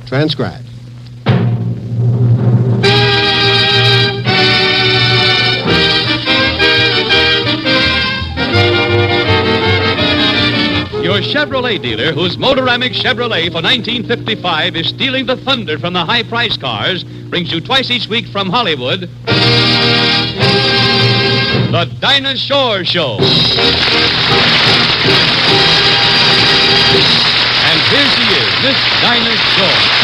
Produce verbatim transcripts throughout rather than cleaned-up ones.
Transcribed. Your Chevrolet dealer, whose Motoramic Chevrolet for nineteen fifty-five is stealing the thunder from the high-priced cars, brings you twice each week from Hollywood, The Dinah Shore Show. And here she is, Miss Dinah Shore.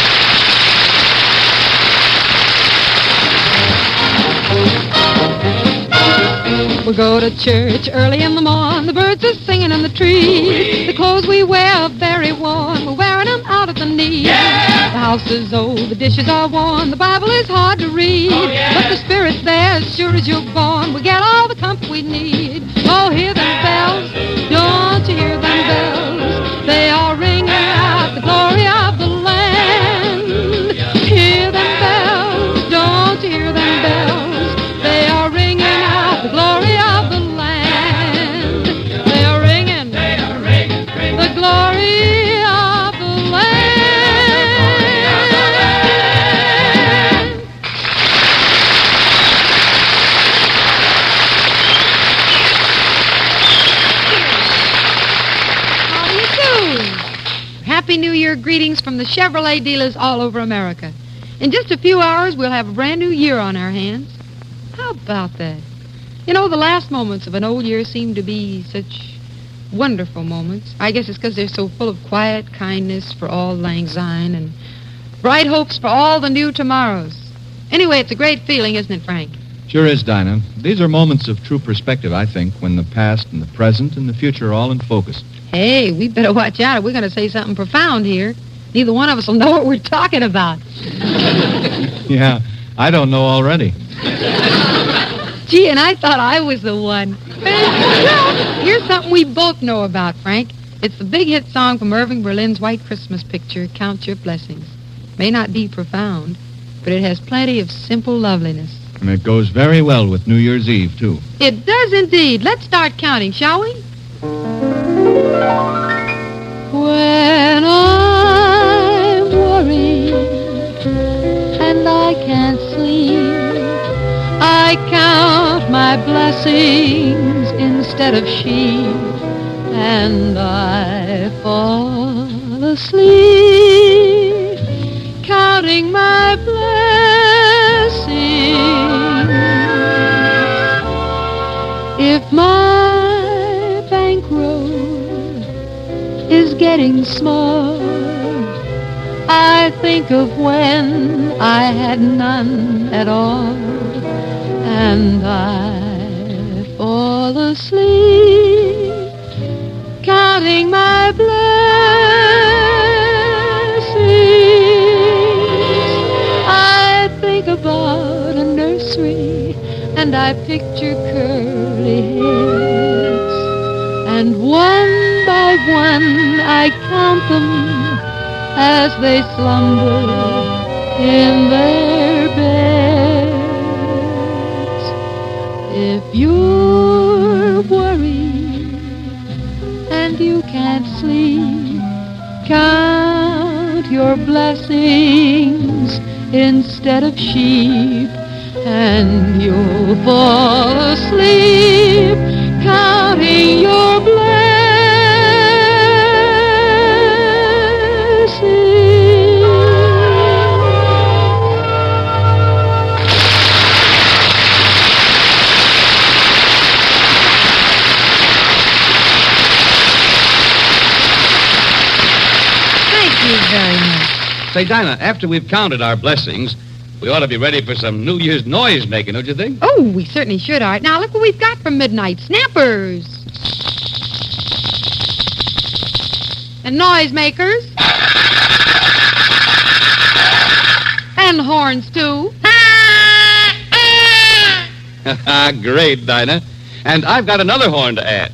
We go to church early in the morn. The birds are singing in the trees. The clothes we wear are very worn. We're wearing them out at the knees. Yeah! The house is old, the dishes are worn. The Bible is hard to read. Oh, yeah! But the Spirit's there as sure as you're born. We get all the comfort we need. Oh, hear them bells. Don't you hear them bells? They are ringing out the glory of the land. Hear them bells. Don't you hear them bells? They are ringing out the glory of the land. They are ringing. They are ringing, ringing. The glory of the land. How do you do? Happy New Year greetings from the Chevrolet dealers all over America. In just a few hours, we'll have a brand new year on our hands. How about that? You know, the last moments of an old year seem to be such wonderful moments. I guess it's because they're so full of quiet kindness for all lang syne and bright hopes for all the new tomorrows. Anyway, it's a great feeling, isn't it, Frank? Sure is, Dinah. These are moments of true perspective, I think, when the past and the present and the future are all in focus. Hey, we better watch out if we're going to say something profound here. Neither one of us will know what we're talking about. Yeah, I don't know already. Gee, and I thought I was the one. Well, here's something we both know about, Frank. It's the big hit song from Irving Berlin's White Christmas picture, Count Your Blessings. May not be profound, but it has plenty of simple loveliness. And it goes very well with New Year's Eve, too. It does indeed. Let's start counting, shall we? When I'm worried and I can't sleep, I count my blessings instead of sheep, and I fall asleep counting my blessings. If my bankroll is getting small, I think of when I had none at all, and I fall asleep counting my blessings. I think about a nursery and I picture curly heads, and one by one I count them as they slumber in their beds. If you're worried and you can't sleep, count your blessings instead of sheep, and you'll fall asleep counting your blessings. Thank you very much. Say, Dinah, after we've counted our blessings, we ought to be ready for some New Year's noise making, don't you think? Oh, we certainly should. All right. Now, look what we've got for midnight. Snappers. And noisemakers. And horns, too. Great, Dinah. And I've got another horn to add.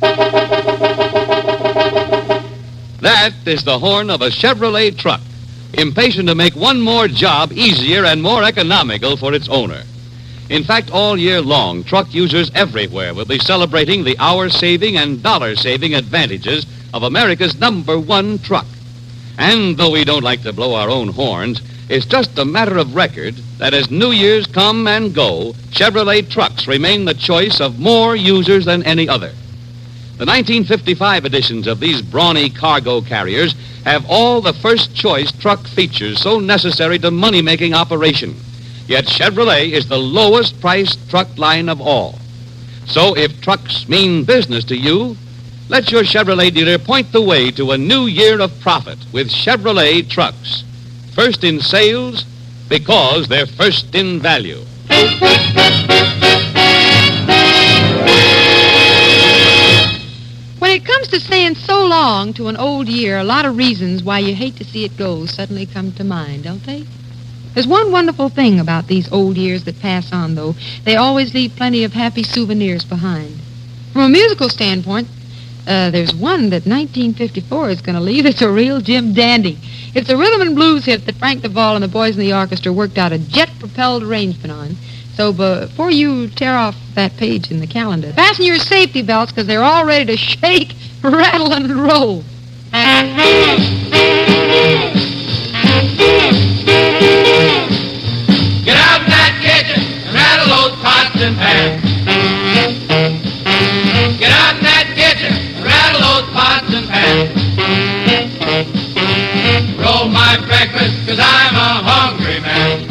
That is the horn of a Chevrolet truck, impatient to make one more job easier and more economical for its owner. In fact, all year long, truck users everywhere will be celebrating the hour-saving and dollar-saving advantages of America's number one truck. And though we don't like to blow our own horns, it's just a matter of record that as New Year's come and go, Chevrolet trucks remain the choice of more users than any other. The nineteen fifty-five editions of these brawny cargo carriers have all the first-choice truck features so necessary to money-making operation. Yet Chevrolet is the lowest-priced truck line of all. So if trucks mean business to you, let your Chevrolet dealer point the way to a new year of profit with Chevrolet trucks. First in sales because they're first in value. When it comes to saying so long to an old year, a lot of reasons why you hate to see it go suddenly come to mind, don't they? There's one wonderful thing about these old years that pass on, though. They always leave plenty of happy souvenirs behind. From a musical standpoint, uh, there's one that nineteen fifty-four is going to leave. It's a real Jim Dandy. It's a rhythm and blues hit that Frank Duvall and the boys in the orchestra worked out a jet-propelled arrangement on. So before you tear off that page in the calendar, fasten your safety belts because they're all ready to shake, rattle, and roll. Get out in that kitchen and rattle those pots and pans. Get out in that kitchen and rattle those pots and pans. Roll my breakfast because I'm a hungry man.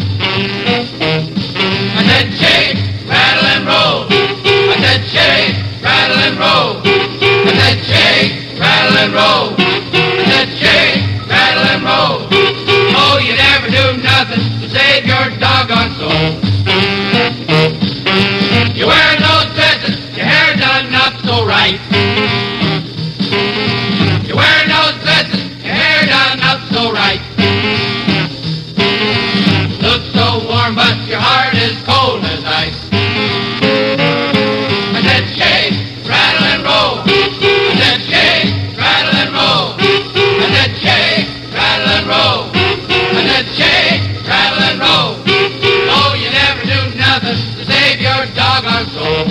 I said shake, rattle and roll. I said shake, rattle and roll. I said shake, rattle and roll. I said shake, rattle and roll. Oh, you never do nothing to save your doggone soul. You're wearing those dresses, your hair done up so right. You're wearing those dresses, your hair done up so right. Look so warm, but your heart is cold as ice. I said shake, rattle and roll. I said shake, rattle and roll. I said shake, rattle and roll. I said shake, rattle and roll. Oh, you never do nothing to save your doggone soul.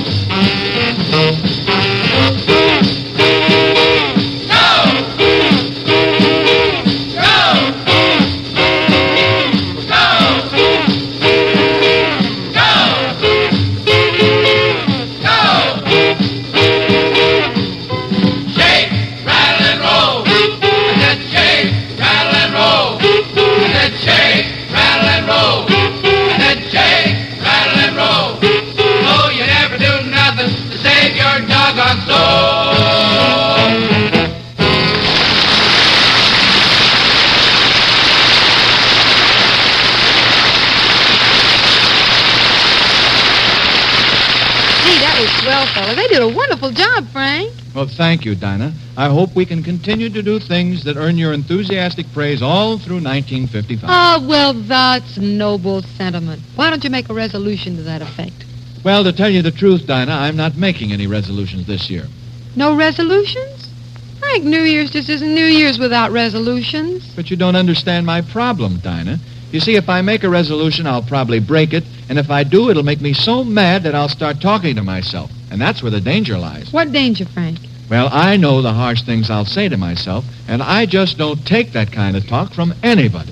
Well, fella, they did a wonderful job, Frank. Well, thank you, Dinah. I hope we can continue to do things that earn your enthusiastic praise all through nineteen fifty-five. Oh, well, that's noble sentiment. Why don't you make a resolution to that effect? Well, to tell you the truth, Dinah, I'm not making any resolutions this year. No resolutions? Frank, New Year's just isn't New Year's without resolutions. But you don't understand my problem, Dinah. You see, if I make a resolution, I'll probably break it, and if I do, it'll make me so mad that I'll start talking to myself. And that's where the danger lies. What danger, Frank? Well, I know the harsh things I'll say to myself, and I just don't take that kind of talk from anybody.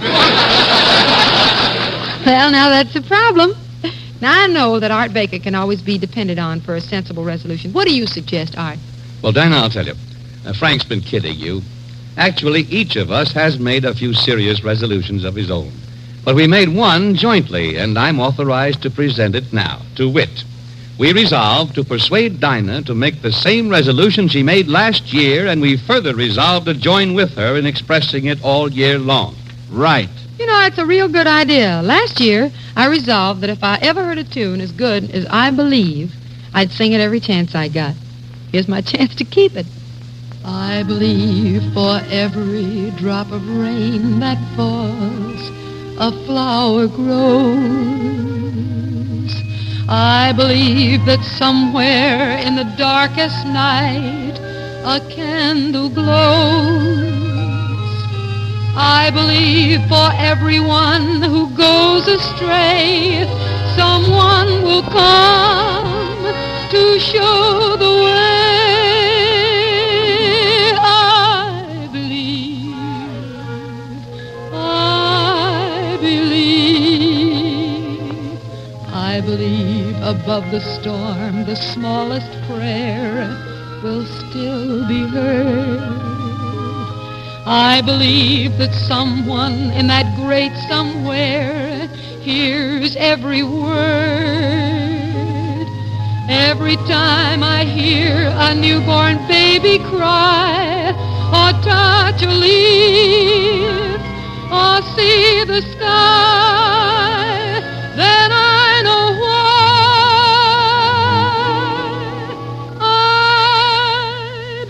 Well, now that's a problem. Now, I know that Art Baker can always be depended on for a sensible resolution. What do you suggest, Art? Well, Dinah, I'll tell you. Uh, Frank's been kidding you. Actually, each of us has made a few serious resolutions of his own. But we made one jointly, and I'm authorized to present it now, to wit. We resolved to persuade Dinah to make the same resolution she made last year, and we further resolved to join with her in expressing it all year long. Right. You know, it's a real good idea. Last year, I resolved that if I ever heard a tune as good as I Believe, I'd sing it every chance I got. Here's my chance to keep it. I believe for every drop of rain that falls, a flower grows. I believe that somewhere in the darkest night a candle glows. I believe for everyone who goes astray, someone will come to show the way. I believe above the storm, the smallest prayer will still be heard. I believe that someone in that great somewhere hears every word. Every time I hear a newborn baby cry, or touch a leaf, or see the sky, then I know why I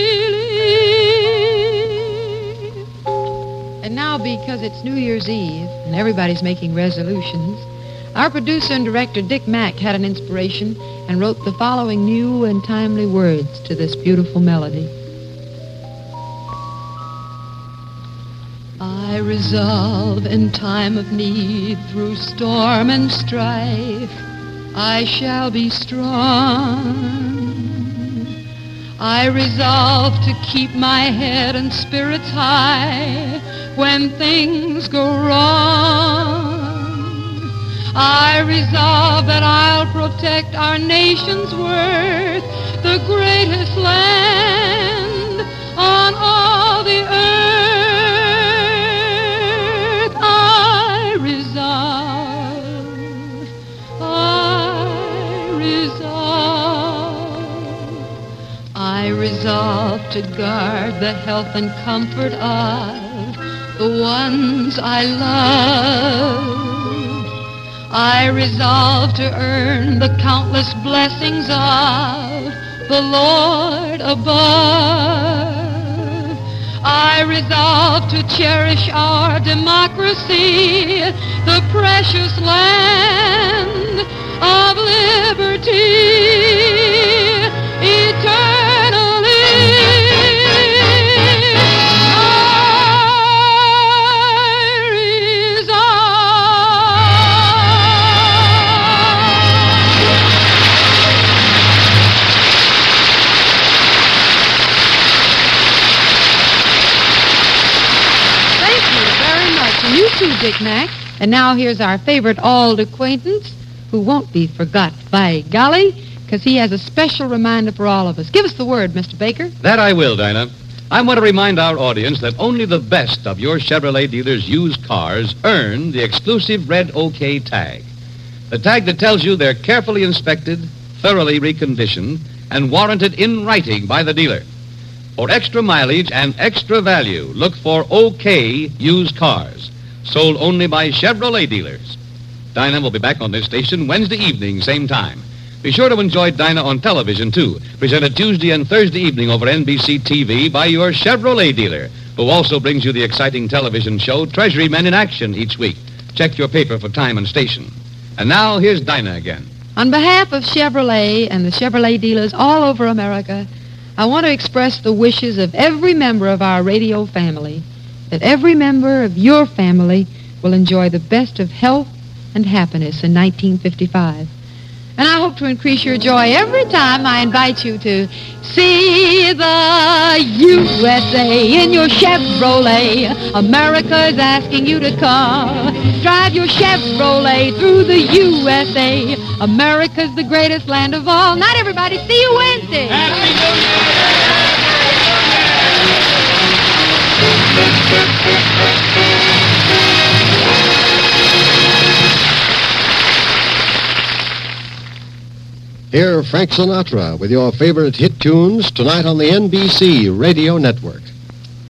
believe. And now, because it's New Year's Eve and everybody's making resolutions, our producer and director, Dick Mack, had an inspiration and wrote the following new and timely words to this beautiful melody. I resolve in time of need, through storm and strife, I shall be strong. I resolve to keep my head and spirits high when things go wrong. I resolve that I'll protect our nation's worth, the greatest land on all the earth. I resolve, I resolve, I resolve to guard the health and comfort of the ones I love. I resolve to earn the countless blessings of the Lord above. I resolve to cherish our democracy, the precious land of liberty, eternally. You too, Dick Mack. And now here's our favorite old acquaintance who won't be forgot, by golly, because he has a special reminder for all of us. Give us the word, Mister Baker. That I will, Dinah. I want to remind our audience that only the best of your Chevrolet dealers' used cars earn the exclusive red OK tag. The tag that tells you they're carefully inspected, thoroughly reconditioned, and warranted in writing by the dealer. For extra mileage and extra value, look for OK used cars, sold only by Chevrolet dealers. Dinah will be back on this station Wednesday evening, same time. Be sure to enjoy Dinah on television, too, presented Tuesday and Thursday evening over N B C T V by your Chevrolet dealer, who also brings you the exciting television show Treasury Men in Action each week. Check your paper for time and station. And now, here's Dinah again. On behalf of Chevrolet and the Chevrolet dealers all over America, I want to express the wishes of every member of our radio family, that every member of your family will enjoy the best of health and happiness in nineteen fifty-five. And I hope to increase your joy every time I invite you to see the U S A in your Chevrolet. America is asking you to come. Drive your Chevrolet through the U S A. America's the greatest land of all. Night, everybody. See you Wednesday. Happy New Hear Frank Sinatra with your favorite hit tunes tonight on the N B C Radio Network.